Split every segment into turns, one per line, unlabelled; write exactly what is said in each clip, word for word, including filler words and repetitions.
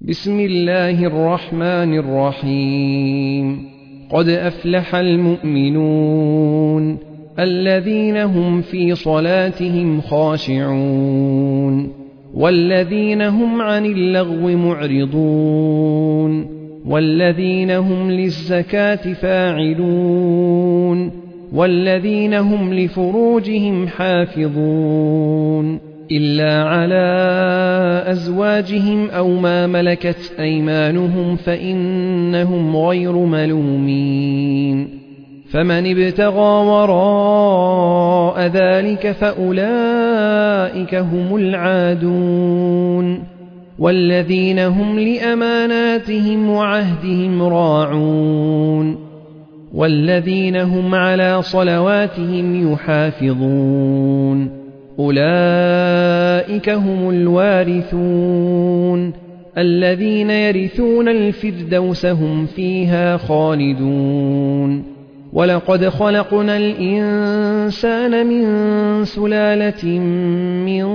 بسم الله الرحمن الرحيم. قد أفلح المؤمنون الذين هم في صلاتهم خاشعون والذين هم عن اللغو معرضون والذين هم للزكاة فاعلون والذين هم لفروجهم حافظون إلا على أزواجهم أو ما ملكت أيمانهم فإنهم غير ملومين. فمن ابتغى وراء ذلك فأولئك هم العادون والذين هم لأماناتهم وعهدهم راعون والذين هم على صلواتهم يحافظون. أولئك هم الوارثون الذين يرثون الفردوس هم فيها خالدون. ولقد خلقنا الإنسان من سلالة من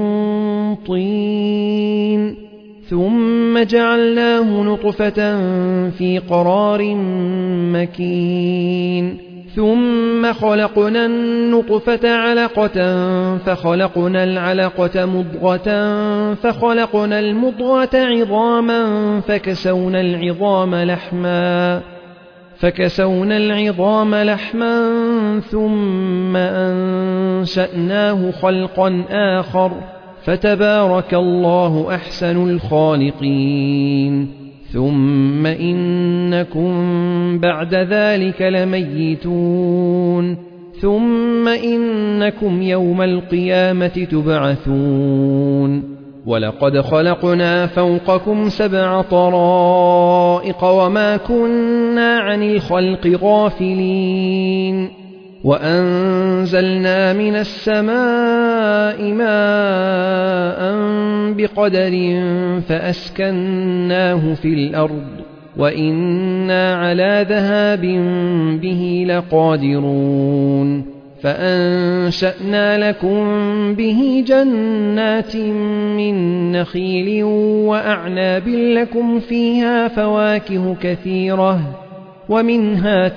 طين ثم جعلناه نطفة في قرار مكين ثم خلقنا النطفة علقة فخلقنا العلقة مضغة فخلقنا المضغة عظاما فكسونا العظام لحما فكسونا العظام لحما ثم أنشأناه خلقا آخر فتبارك الله أحسن الخالقين. ثم إنكم بعد ذلك لميتون ثم إنكم يوم القيامة تبعثون. ولقد خلقنا فوقكم سبع طرائق وما كنا عن الخلق غافلين وأنزلنا من السماء ماء بقدر فأسكناه في الأرض وإنا على ذهاب به لقادرون. فأنشأنا لكم به جنات من نخيل وأعناب لكم فيها فواكه كثيرة ومنها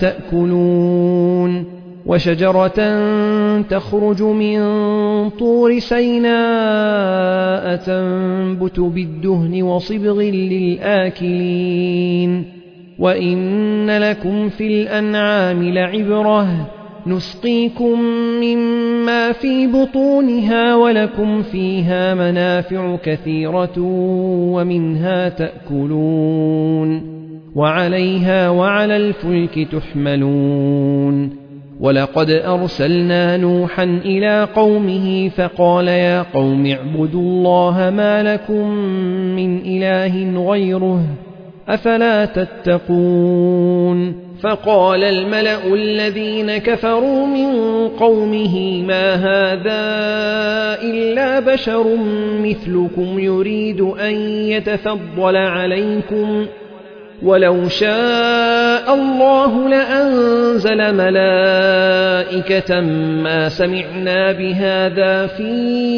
تأكلون وشجرة تخرج من طور سيناء تنبت بالدهن وصبغ للآكلين. وإن لكم في الأنعام لعبرة نسقيكم مما في بطونها ولكم فيها منافع كثيرة ومنها تأكلون وعليها وعلى الفلك تحملون. ولقد أرسلنا نوحا إلى قومه فقال يا قوم اعبدوا الله ما لكم من إله غيره أفلا تتقون. فقال الملأ الذين كفروا من قومه ما هذا إلا بشر مثلكم يريد أن يتفضل عليكم ولو شاء الله لأنزل ملائكة ما سمعنا بهذا في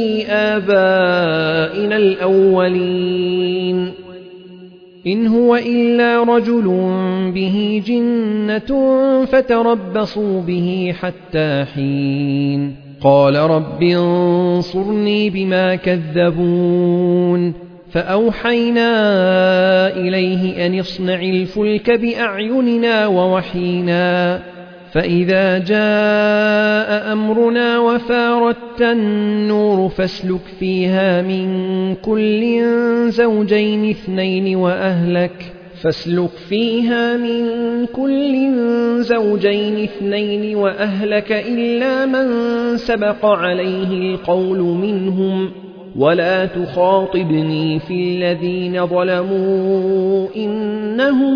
آبائنا الأولين إن هو إلا رجل به جنة فتربصوا به حتى حين. قال رب انصرني بما كذبون. فأوحينا إليه أن اصنع الفلك بأعيننا ووحينا فإذا جاء أمرنا وفارت النور فاسلك فيها من كل زوجين اثنين وأهلك فاسلك فيها من كل زوجين اثنين وأهلك إلا من سبق عليه القول منهم ولا تخاطبني في الذين ظلموا إنهم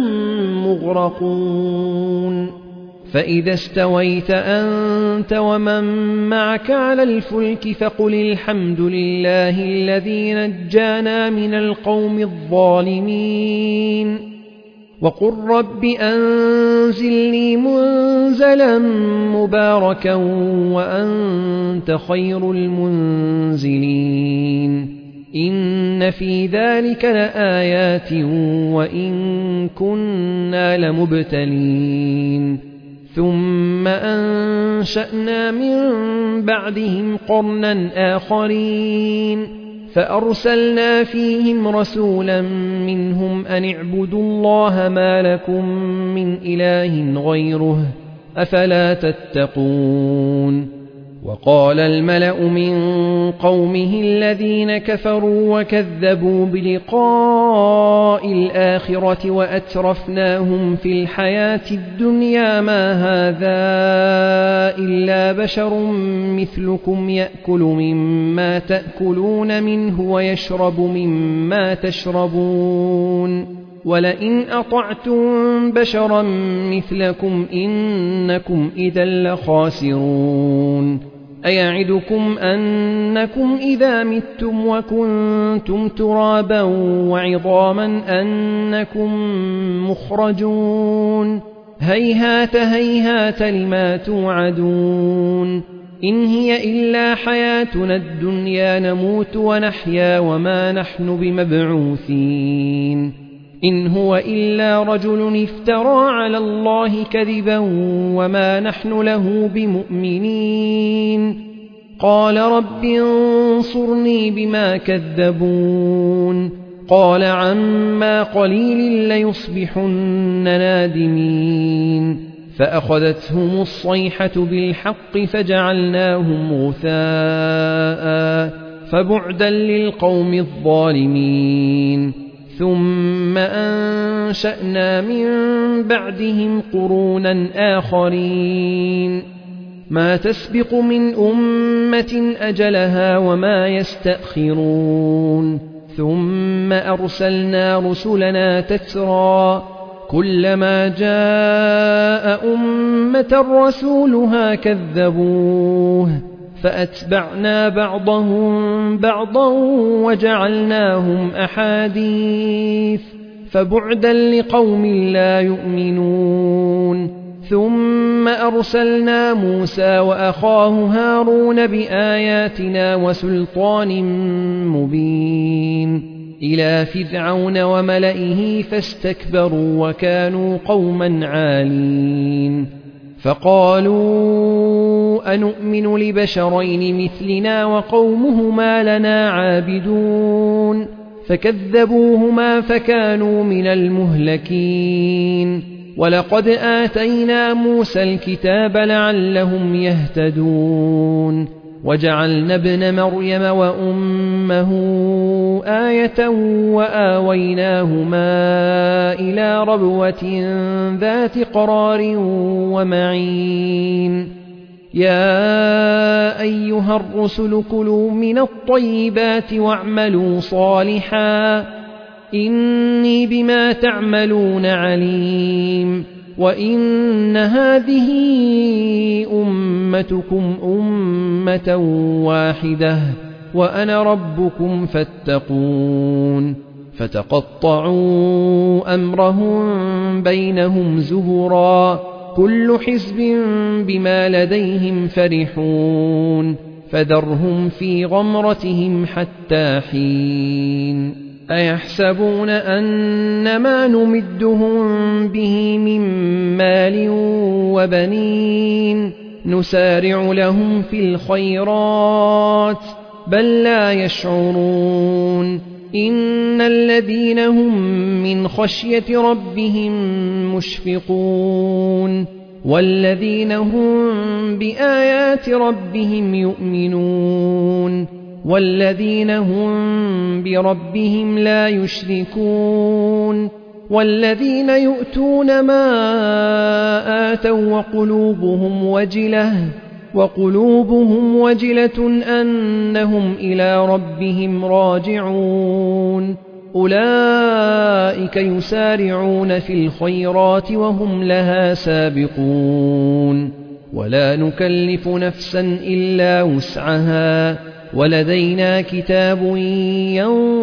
مغرقون. فإذا استويت أنت ومن معك على الفلك فقل الحمد لله الذي نجانا من القوم الظالمين وقل رب أنزلني منزلا مباركا وأنت خير المنزلين. إن في ذلك لآيات وإن كنا لمبتلين ثم أنشأنا من بعدهم قرنا آخرين فأرسلنا فيهم رسولا منهم أن اعبدوا الله ما لكم من إله غيره أفلا تتقون وقال الملأ من قومه الذين كفروا وكذبوا بلقاء الآخرة وأترفناهم في الحياة الدنيا ما هذا إلا بشر مثلكم يأكل مما تأكلون منه ويشرب مما تشربون ولئن أطعتم بشرا مثلكم إنكم إذا لخاسرون أيعدكم أنكم إذا متم وكنتم ترابا وعظاما أنكم مخرجون هيهات هيهات لما توعدون إن هي إلا حياتنا الدنيا نموت ونحيا وما نحن بمبعوثين إن هو إلا رجل افترى على الله كذبا وما نحن له بمؤمنين قال رب انصرني بما كذبون قال عما قليل ليصبحن نادمين فأخذتهم الصيحة بالحق فجعلناهم غثاء فبعدا للقوم الظالمين ثم أنشأنا من بعدهم قرونا آخرين ما تسبق من أمة أجلها وما يستأخرون ثم أرسلنا رسلنا تترى كلما جاء أمة رسولها كذبوه فأتبعنا بعضهم بعضا وجعلناهم أحاديث فبعدا لقوم لا يؤمنون ثم أرسلنا موسى وأخاه هارون بآياتنا وسلطان مبين إلى فرعون وملئه فاستكبروا وكانوا قوما عالين فقالوا أنؤمن لبشرين مثلنا وقومهما لنا عابدون فكذبوهما فكانوا من المهلكين ولقد آتينا موسى الكتاب لعلهم يهتدون وجعلنا ابن مريم وأمه آية وآويناهما إلى ربوة ذات قرار ومعين يا أيها الرسل كلوا من الطيبات واعملوا صالحا إني بما تعملون عليم وإن هذه أمتكم أمة واحدة وأنا ربكم فاتقون فتقطعوا أمرهم بينهم زبرا كل حزب بما لديهم فرحون فذرهم في غمرتهم حتى حين أيحسبون أن ما نمدهم به من مال وبنين نسارع لهم في الخيرات بل لا يشعرون إن الذين هم من خشية ربهم مشفقون والذين هم بآيات ربهم يؤمنون والذين هم بربهم لا يشركون والذين يؤتون ما آتوا وقلوبهم وجلة وقلوبهم وجلة أنهم إلى ربهم راجعون أولئك يسارعون في الخيرات وهم لها سابقون ولا نكلف نفسا إلا وسعها ولدينا كتاب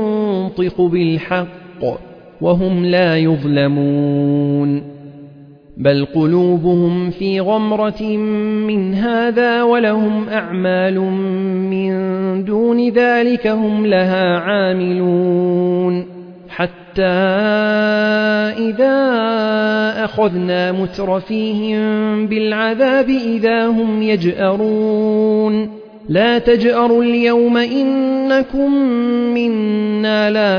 ينطق بالحق وهم لا يظلمون بل قلوبهم في غمرة من هذا ولهم أعمال من دون ذلك هم لها عاملون حتى إذا أخذنا مترفيهم بالعذاب إذا هم يجأرون لا تجأروا اليوم إنكم منا لا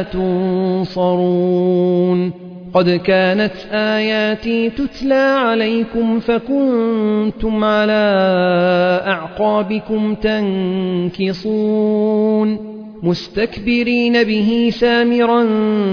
تنصرون قد كانت آياتي تتلى عليكم فكنتم على أعقابكم تنكصون مستكبرين به سامرا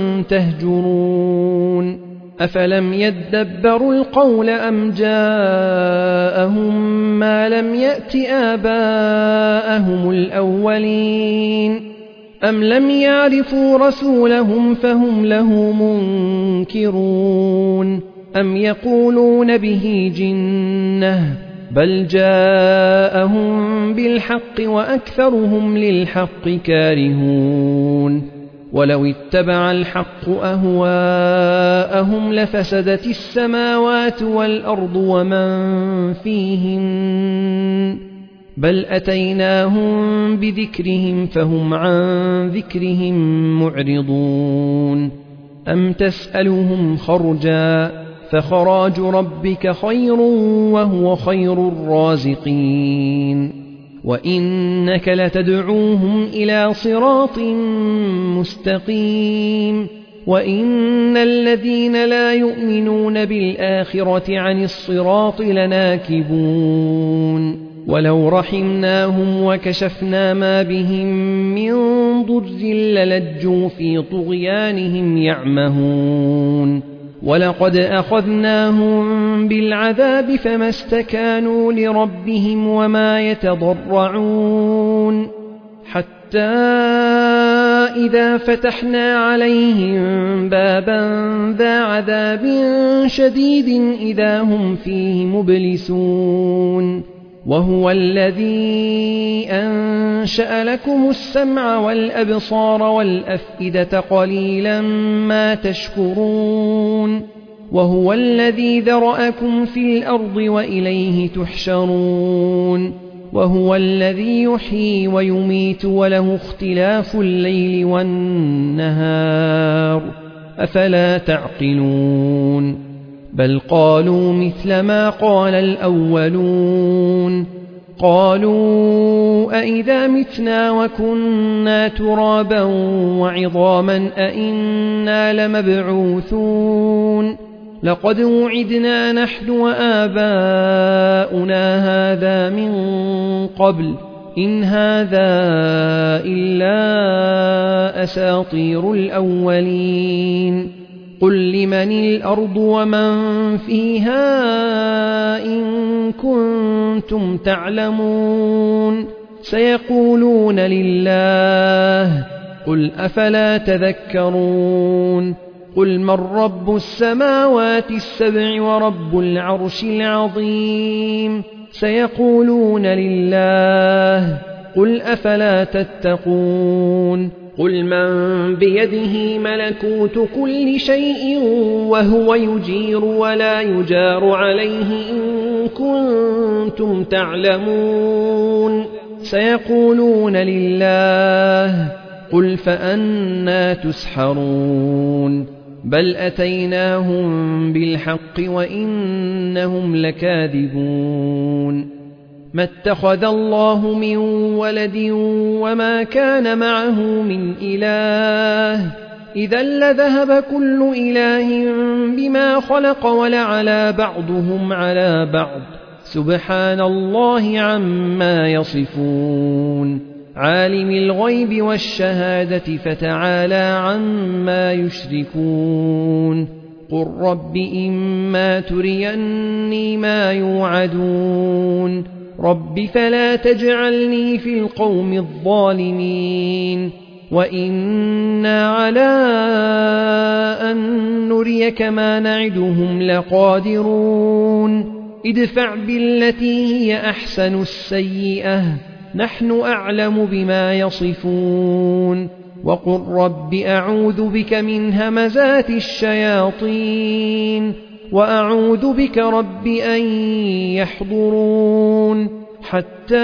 تهجرون أفلم يدبروا القول أم جاءهم ما لم يأت آباءهم الأولين أم لم يعرفوا رسولهم فهم له منكرون أم يقولون به جنة بل جاءهم بالحق وأكثرهم للحق كارهون ولو اتبع الحق أهواءهم لفسدت السماوات والأرض ومن فيهن بل أتيناهم بذكرهم فهم عن ذكرهم معرضون أم تسألهم خرجا فخراج ربك خير وهو خير الرازقين وإنك لتدعوهم إلى صراط مستقيم وإن الذين لا يؤمنون بالآخرة عن الصراط لناكبون ولو رحمناهم وكشفنا ما بهم من ضر للجوا في طغيانهم يعمهون ولقد أخذناهم بالعذاب فما استكانوا لربهم وما يتضرعون حتى إذا فتحنا عليهم بابا ذا عذاب شديد إذا هم فيه مبلسون وهو الذي أنشأ لكم السمع والأبصار والأفئدة قليلا ما تشكرون وهو الذي ذرأكم في الأرض وإليه تحشرون وهو الذي يحيي ويميت وله اختلاف الليل والنهار أفلا تعقلون بل قالوا مثل ما قال الأولون قالوا أئذا متنا وكنا ترابا وعظاما أئنا لمبعوثون لقد وعدنا نحن وآباؤنا هذا من قبل إن هذا إلا أساطير الأولين قل لمن الأرض ومن فيها إن كنتم تعلمون سيقولون لله قل أفلا تذكرون قل من رب السماوات السبع ورب العرش العظيم سيقولون لله قل أفلا تتقون قل من بيده ملكوت كل شيء وهو يجير ولا يجار عليه إن كنتم تعلمون سيقولون لله قل فأنى تسحرون بل أتيناهم بالحق وإنهم لكاذبون ما اتخذ الله من ولد وما كان معه من إله إذا لذهب كل إله بما خلق ولعلى بعضهم على بعض سبحان الله عما يصفون عالم الغيب والشهادة فتعالى عما يشركون قل رب إما تريني ما يوعدون رب فلا تجعلني في القوم الظالمين وإنا على أن نريك ما نعدهم لقادرون ادفع بالتي هي أحسن السيئة نحن أعلم بما يصفون وقل رب أعوذ بك من همزات الشياطين وأعوذ بك رب أن يحضرون حتى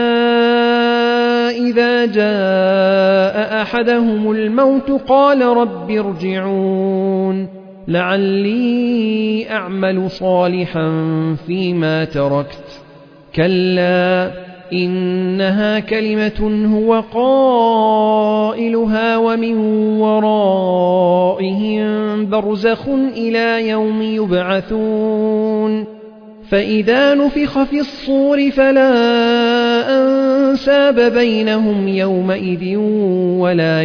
إذا جاء أحدهم الموت قال رب ارجعون لعلي أعمل صالحا فيما تركت كلا إنها كلمة هو قائلها ومن ورائهم برزخ إلى يوم يبعثون فإذا نفخ في الصور فلا أنساب بينهم يومئذ ولا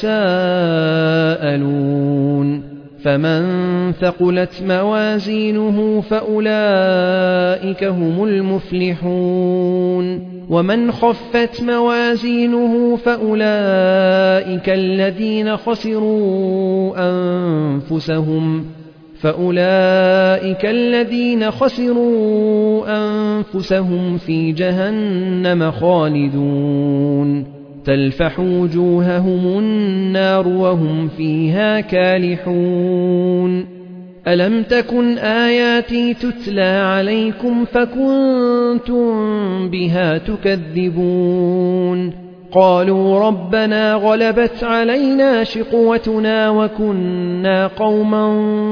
يتساءلون فمن ثقلت موازينه فأولئك هم المفلحون ومن خفت موازينه فأولئك الذين خسروا أنفسهم فأولئك الذين خسروا أنفسهم في جهنم خالدون تلفح وجوههم النار وهم فيها كالحون ألم تكن آياتي تتلى عليكم فكنتم بها تكذبون قالوا ربنا غلبت علينا شقوتنا وكنا قوما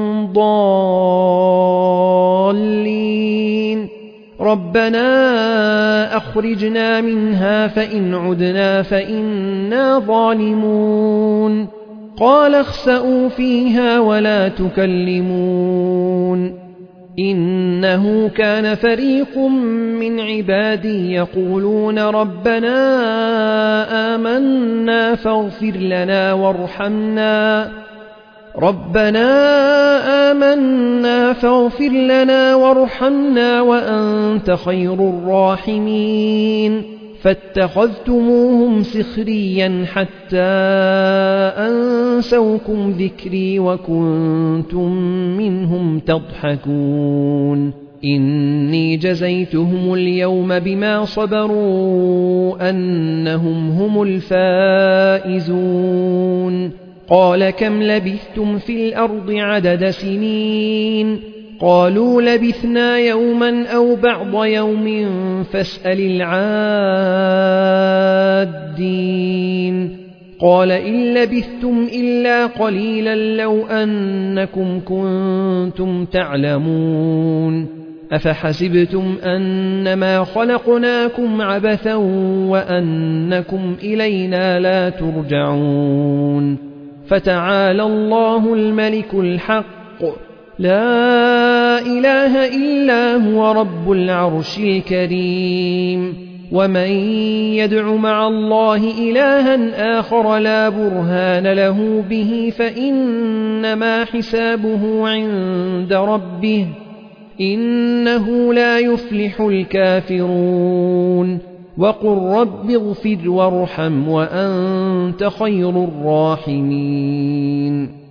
ضالين ربنا أخرجنا منها فإن عدنا فإنا ظالمون قال اخسئوا فيها ولا تكلمون إنه كان فريق من عبادي يقولون ربنا آمنا فاغفر لنا وارحمنا ربنا آمنا فاغفر لنا وارحمنا وأنت خير الراحمين فاتخذتموهم سخريا حتى أنسوكم ذكري وكنتم منهم تضحكون إني جزيتهم اليوم بما صبروا أنهم هم الفائزون قال كم لبثتم في الأرض عدد سنين قالوا لبثنا يوما أو بعض يوم فاسأل العادين قال إن لبثتم إلا قليلا لو أنكم كنتم تعلمون أفحسبتم أنما خلقناكم عبثا وأنكم إلينا لا ترجعون فتعالى الله الملك الحق لا إله إلا هو رب العرش الكريم ومن يدع مع الله إلها آخر لا برهان له به فإنما حسابه عند ربه إنه لا يفلح الكافرون وقل رب اغفر وارحم وأنت خير الراحمين